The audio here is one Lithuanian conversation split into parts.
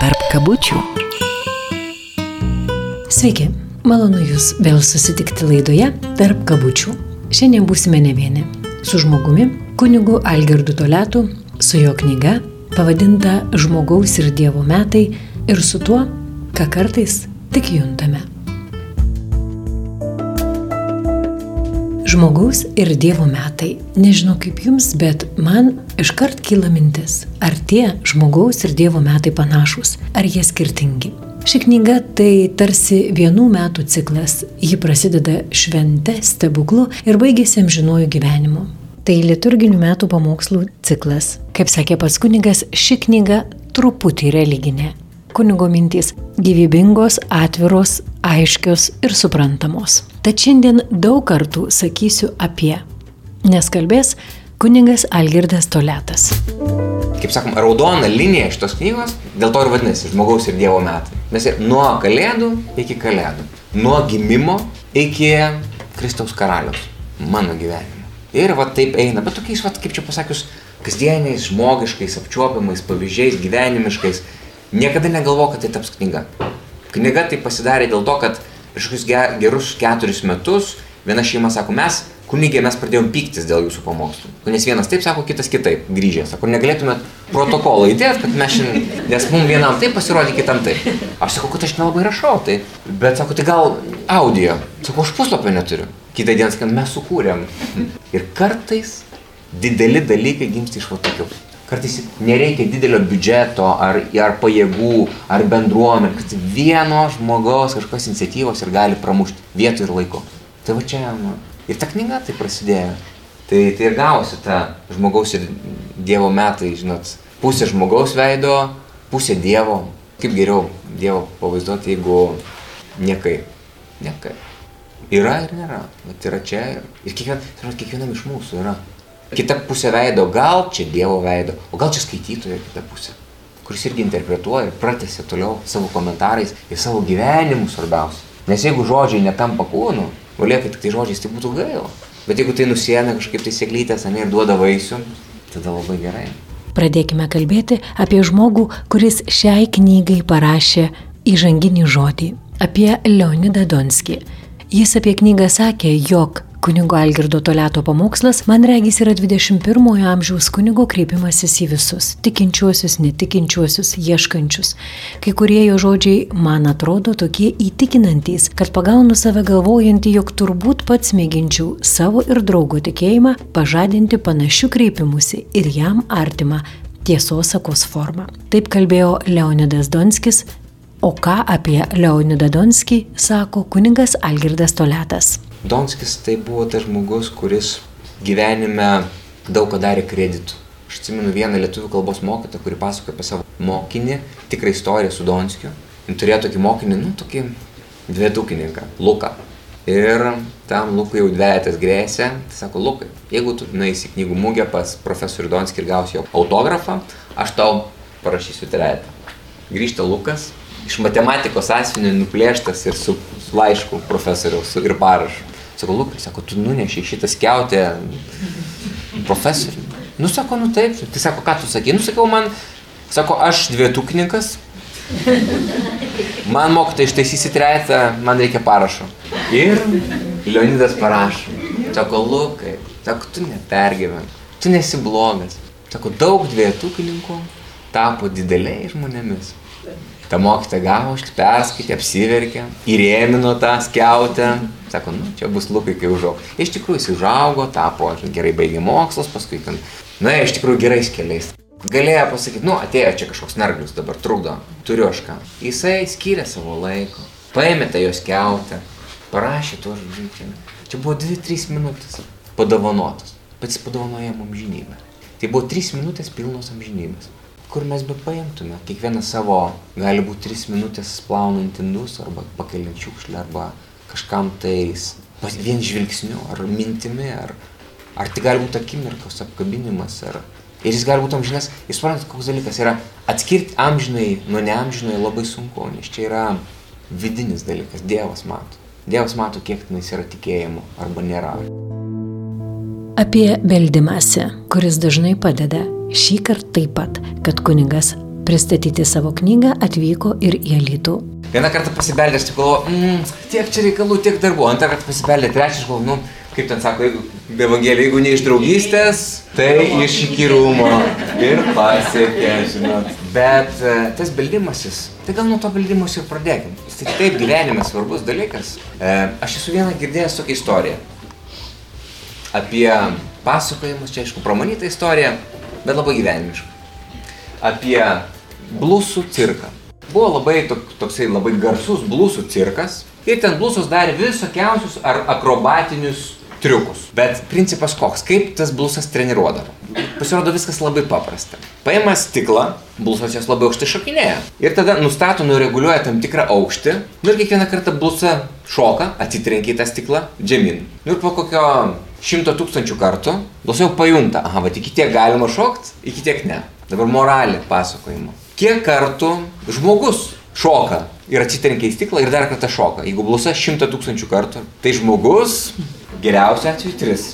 tarp kabučių. Sveiki, malonu Jūs vėl susitikti laidoje Tarp kabučių. Šiandien būsime ne vieni. Su žmogumi, kunigu Algirdu Toliatu, su jo knyga, pavadinta Žmogaus ir Dievo metai ir su tuo, ką kartais tik juntame. Žmogaus ir Dievo metai. Nežinau kaip jums, bet man iškart kyla mintis, ar tie žmogaus ir Dievo metai panašūs, ar jie skirtingi. Ši knyga tai tarsi vienų metų ciklas. Ji prasideda švente, stebuklu ir baigėsi amžinuoju gyvenimu. Tai liturginių metų pamokslų ciklas. Kaip sakė pats kunigas, ši knyga truputį religinė. Kunigo mintys gyvybingos, atviros, aiškios ir suprantamos. Tad šiandien daug kartų sakysiu apie, nes kalbės kunigas Algirdas Toliatas. Kaip sakom, raudona linija šitos knygos, dėl to ir vadinasi Žmogaus ir Dievo metai. Mes nuo kalėdų iki kalėdų, nuo gimimo iki Kristaus karaliaus, mano gyvenimo. Ir va taip eina, bet tokiais, va, kaip čia pasakius, kasdieniais, žmogiškais, apčiuopiamais, pavyzdžiais, gyvenimiškais. Niekada negalvojau, kad tai taps knyga. Knyga tai pasidarė dėl to, kad prieš kokius gerus 4 metus viena šeima sako, mes pradėjom pyktis dėl jūsų pamokslų. Nes vienas taip sako, kitas kitaip grįžė. Sako, negalėtumėt protokolą įdėt, kad mes šiandien, nes mums vienam taip pasirodė, kitam taip. Aš sakau, kad aš nelabai rašau, tai. Bet sako, tai gal audio. Sakau, aš puslapio neturiu. Kitą dieną sakant, mes sukūrėm. Ir kartais dideli dalykai gimsta iš va tokių. Kartais nereikia didelio biudžeto, ar pajėgų, ar bendruomenės, kad vieno žmogaus kažkokios iniciatyvos ir gali pramušti vietų ir laiko. Tai va čia, ir ta knyga tai prasidėjo. Tai ir gavosi ta Žmogaus ir Dievo metai, žinot, pusė žmogaus veido, pusė Dievo. Kaip geriau Dievo pavaizduoti, jeigu niekai. Yra ir nėra. Bet yra čia ir kiekvienam iš mūsų yra. Kita pusė veido, gal čia Dievo veido, o gal čia skaitytojo kita pusė, kuris irgi interpretuoja ir pratęsia toliau savo komentarais ir savo gyvenimu svarbiausia. Nes jeigu žodžiai netampa kūnu, o lieka tik tai žodžiais, tai būtų gaila. Bet jeigu tai nusiena kažkaip tai sėklytės, ir duoda vaisių, tada labai gerai. Pradėkime kalbėti apie žmogų, kuris šiai knygai parašė įžanginį žodį, apie Leonidą Donskį. Jis apie knygą sakė, jog kunigo Algirdo Toliato pamokslas, man regis, yra 21 amžiaus kunigo kreipimasis į visus, tikinčiuosius, netikinčiuosius, ieškančius. Kai kurie jo žodžiai man atrodo tokie įtikinantys, kad pagaunu save galvojantį, jog turbūt pats mėginčiau savo ir draugo tikėjimą pažadinti panašių kreipimusi ir jam artimą tiesos sakos formą. Taip kalbėjo Leonidas Donskis, o ką apie Leonidą Donskį sako kunigas Algirdas Toliatas. Donskis tai buvo tas žmogus, kuris gyvenime daug ką darė kreditų. Aš atsimenu vieną lietuvių kalbos mokytoją, kuri pasakoja apie savo mokinį, tikrą istoriją su Donskiu. Jis turėjo tokį mokinį, tokį dvetukininką, Luką. Ir tam Lukui jau dvejetas grėsė. Tai sako, Lukai, jeigu tu nueisi į knygų mugę pas profesorių Donskį ir gausi jo autografą, aš tau parašysiu trejetą. Grįžta Lukas, iš matematikos sąsiuvinio nuplėštas ir su laišku profesoriaus ir parašu. Sako, Lukai, tu nuneši šitą skiautę profesoriui. Sako, taip. Tai sako, ką tu sakei? Sakau, aš dvetukininkas. Man mokytoja ištaisysi trejetą, man reikia parašo. Ir Leonidas parašo. Sako, Lukai, tu nepergyvenk, tu nesi blogas. Sako, daug dvetukininkų tapo dideliais žmonėmis. Ta mokytoja gavo, perskaitė, apsiverkė, įrėmino tą skiautę. Sako, čia bus Lukai, kai užaugo. Iš tikrųjų, jis užaugo, tapo, gerai baigė mokslus, paskui, iš tikrųjų gerais keliais. Galėjo pasakyti, atėjo čia kažkoks narglius, dabar trukdo, turiu aš ką. Jisai skyrė savo laiko, paėmė tą jo skiautę, parašė tuos žodžius. Čia buvo 2-3 minutės padovanotos, bet jis padovanojo jam amžinybę. Tai buvo 3 minutės pilnos amžinybės. Kur mes be paimtume, kiekvieną savo, gali būti 3 minutės plaunant indus, arba pakeliant šiukšlę, arba kažkam tais vien žvilgsniu, ar mintimi, ar tai gali būti akimirkos apkabinimas, ir jis gali būti amžinas. Jūs suprantate, koks dalykas yra atskirti amžinai nuo neamžinai labai sunku, nes čia yra vidinis dalykas, Dievas mato. Dievas mato, kiek tenais yra tikėjimo, arba nėra. Apie beldimąsi, kuris dažnai padeda. Šįkart taip pat, kad kunigas pristatyti savo knygą atvyko ir į Alytų. Vieną kartą pasibeldė, aš tik galvoju, tiek čia reikalų, tiek darbų. Antrą kartą pasibeldė, trečią, aš galvoju, kaip ten sako, Evangelija, jeigu ne iš draugystės, tai iš įkyrumo. Ir pasiekė, žinot. Bet tas beldimasis, tai gal nuo to beldimus ir pradėkim. Tai taip gyvenime svarbus dalykas. Aš esu vieną girdėjęs tokią istoriją. Apie pasakojimus, čia aišku, pramanyta istorija, bet labai gyvenimiška. Apie blusų cirką. Buvo labai toksai labai garsus blusų cirkas ir ten blusos darė visokiausius ar akrobatinius triukus. Bet principas koks, kaip tas blusas treniruodavo. Pasirodo viskas labai paprasta. Paima stiklą, blusos jos labai aukštai šokinėja. Ir tada nustato, nureguliuoja tam tikrą aukštį. Ir kiekvieną kartą blusa šoka, atitrenkia į tą stiklą, džemyn. Ir po kokio 100 000 kartų blusa jau pajunta, va iki tiek galima šokt, iki tiek ne. Dabar moralė pasakojimo. Kiek kartų žmogus šoka ir atsitrenkia į stiklą ir dar kartą šoka. Jeigu blusa 100 000 kartų, tai žmogus geriausiu atveju 3.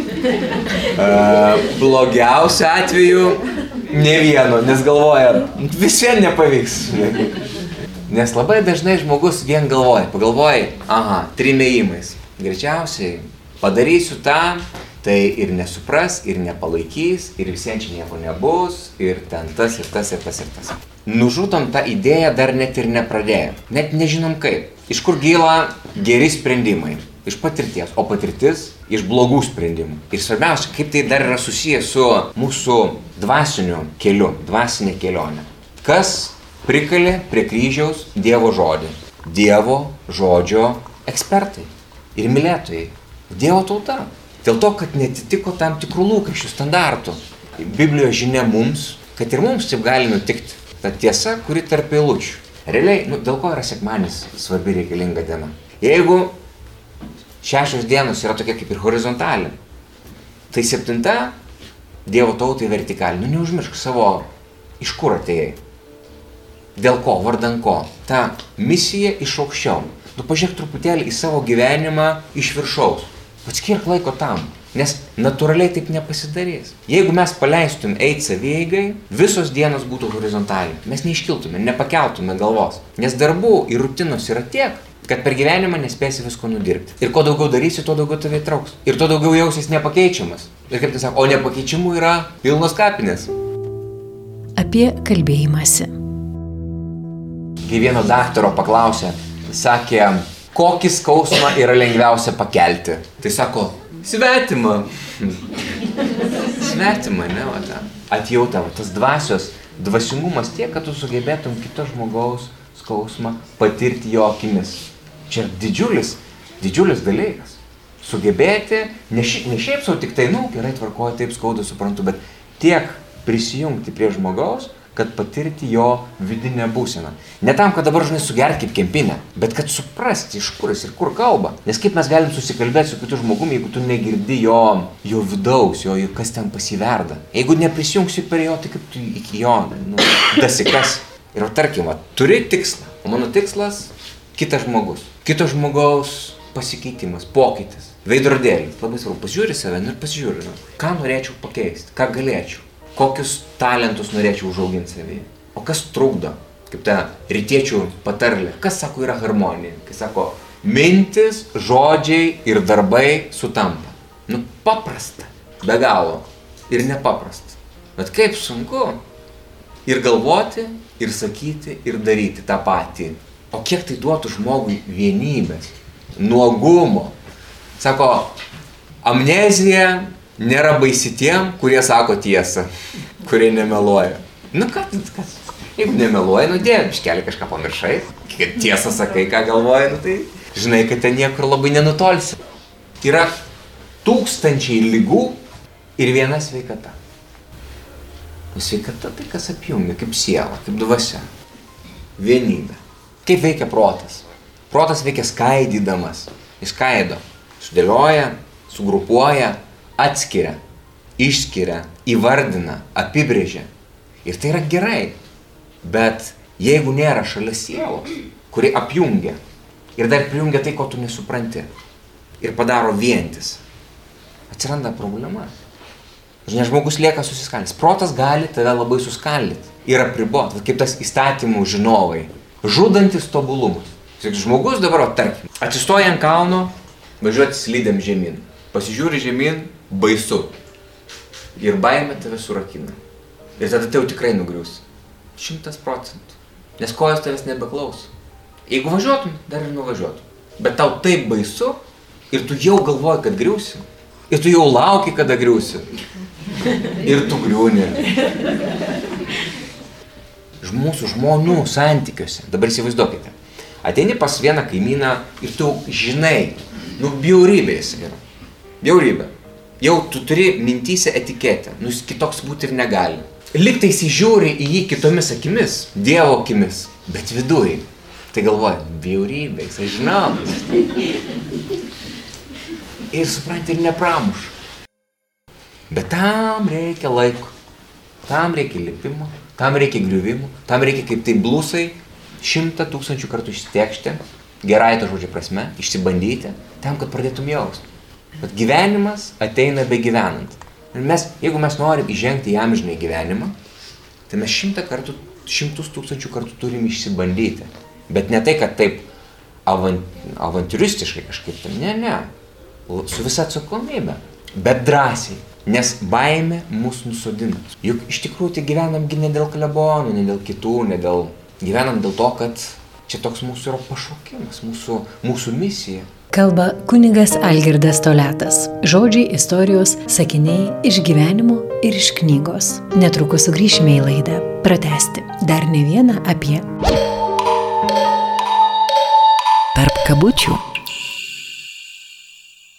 Blogiausiu atveju ne vieno, nes galvoja, visvien nepavyks. Nes labai dažnai žmogus vien pagalvoja, 3 ėjimais. Greičiausiai padarysiu tą, tai ir nesupras, ir nepalaikys, ir visiems čia nieko nebus, ir ten tas, ir tas, ir tas, ir tas. Nužudom tą idėją dar net ir nepradėję. Net nežinom kaip. Iš kur gyla geri sprendimai? Iš patirties. O patirtis iš blogų sprendimų. Ir svarbiausia, kaip tai dar yra susijęs su mūsų dvasiniu keliu, dvasinė kelionė. Kas prikalė prie kryžiaus Dievo žodį? Dievo žodžio ekspertai ir mylėtojai. Dievo tauta. Dėl to, kad netitiko tam tikrų lūkesčių standartų. Biblijos žinia mums, kad ir mums taip gali nutikti. Ta tiesa, kuri tarp eilučių. Realiai, dėl ko yra sekmadienis svarbi reikalinga diena? Jeigu 6 dienos yra tokia kaip ir horizontalė, tai 7 Dievo tautai vertikalė. Neužmiršk savo, iš kur atėjai. Dėl ko, vardan ko. Ta misija iš aukščiau. Pažiūrėk truputėlį į savo gyvenimą iš viršaus. Atskirk laiko tam, nes natūraliai taip nepasidarys. Jeigu mes paleistum eiti savieigai, visos dienos būtų horizontaliai. Mes neiškiltume, nepakeltume galvos. Nes darbų ir rutinos yra tiek, kad per gyvenimą nespėsi visko nudirbti. Ir kuo daugiau darysi, tuo daugiau tave įtrauks. Ir tuo daugiau jausies nepakeičiamas. Ir kaip tai sako, o nepakeičiamų yra pilnos kapinės. Apie kalbėjimąsi. Kai vieno daktaro paklausė, sakė, kokį skausmą yra lengviausia pakelti. Tai sako, svetimą. Svetimą, ne, va tą. Atjauta, tas dvasingumas tiek, kad tu sugebėtum kito žmogaus skausmą patirti jo akimis. Čia didžiulis dalykas. Sugebėti, ne šiaip sau tik tai, gerai tvarkoju, taip skauda, suprantu, bet tiek prisijungti prie žmogaus, kad patirti jo vidinę būseną. Ne tam, kad dabar žinai sugert kaip kempinę, bet kad suprasti, iš kur jis ir kur kalba. Nes kaip mes galim susikalbėti su kitu žmogumi, jeigu tu negirdi jo vidaus, kas ten pasiverda. Jeigu neprisijungsi per jo, tai kaip tu iki jo dasikas. Ir tarkim, turi tikslą, o mano tikslas kitas žmogus. Kito žmogaus pasikeitimas, pokytis. Veidrodėlis, labai svarbu, pasižiūri save ir pasižiūri, ką norėčiau pakeisti, ką galėčiau. Kokius talentus norėčiau užauginti savyje. O kas trukdo? Kaip ta rytiečių patarlė. Kas sako yra harmonija? Kai sako, mintis, žodžiai ir darbai sutampa. Paprasta. Be galo. Ir nepaprasta. Bet kaip sunku ir galvoti, ir sakyti, ir daryti tą patį. O kiek tai duotų žmogui vienybės, nuogumo. Sako, amnezija nėra baisi tiem, kurie sako tiesą, kurie nemeluoja. Kas? Jeigu nemeluoja, dėv, iškeli kažką pamiršai, kad tiesą sakai, ką galvoja, tai žinai, kad ten niekur labai nenutolsi. Yra tūkstančiai ligų ir viena sveikata. Sveikata tai kas apjungia, kaip siela, kaip dvasia. Vienybė. Kaip veikia protas? Protas veikia skaidydamas. Jis skaido, sudėlioja, sugrupuoja, atskiria, išskiria, įvardina, apibrėžia. Ir tai yra gerai. Bet jeigu nėra šalia sielos, kuri apjungia ir dar prijungia tai, ko tu nesupranti ir padaro vientis, atsiranda problema. Žinai, žmogus lieka susiskaldęs. Protas gali tave labai suskaldyti ir apriboti, kaip tas įstatymų žinovai. Žudantis tobulumas. Žmogus dabar, tarkim, atsistoja ant kalno, važiuoti slidėm žemyn. Pasižiūri žemyn, baisu. Ir baimė tave surakina. Ir tada tai jau tikrai nugriūsi. 100%. Nes kojos tavęs nebeklauso. Jeigu važiuotum, dar ir nuvažiuotum. Bet tau taip baisu ir tu jau galvoji, kad griūsi. Ir tu jau lauki, kada griūsi. Ir tu griūni. Mūsų žmonių santykiuose. Dabar įsivaizduokite. Ateini pas vieną kaimyną ir tu žinai, bjaurybė jis yra. Bjaurybė. Jau tu turi mintyse etiketę. Jis kitoks būti ir negali. Liktai įsižiūri į jį kitomis akimis, Dievo akimis. Bet viduj. Tai galvoja, bjaurybė, jisai žinau. Ir supranti, ir nepramuš. Bet tam reikia laiko. Tam reikia lipimo. Tam reikia griuvimų. Tam reikia kaip tai blusai 100 000 kartų išsitekšti, gerai to žodžio prasme, išsibandyti, tam, kad pradėtum jausti. Bet gyvenimas ateina be gyvenant. Ir jeigu mes norim įžengti į amžinąjį gyvenimą, tai mes 100 000 kartų turim išsibandyti. Bet ne tai, kad taip avantūristiškai kažkaip tam, ne. Su visa atsakomybė. Bet drąsiai. Nes baimė mus nusodina. Juk iš tikrųjų tai gyvenam ne dėl klebonų, ne dėl kitų, gyvenam dėl to, kad čia toks mūsų yra pašaukimas, mūsų misija. Kalba kunigas Algirdas Toliatas. Žodžiai, istorijos, sakiniai iš gyvenimo ir iš knygos. Netrukus sugrįšime į laidą. Pratęsti dar ne vieną apie. Tarp kabučių.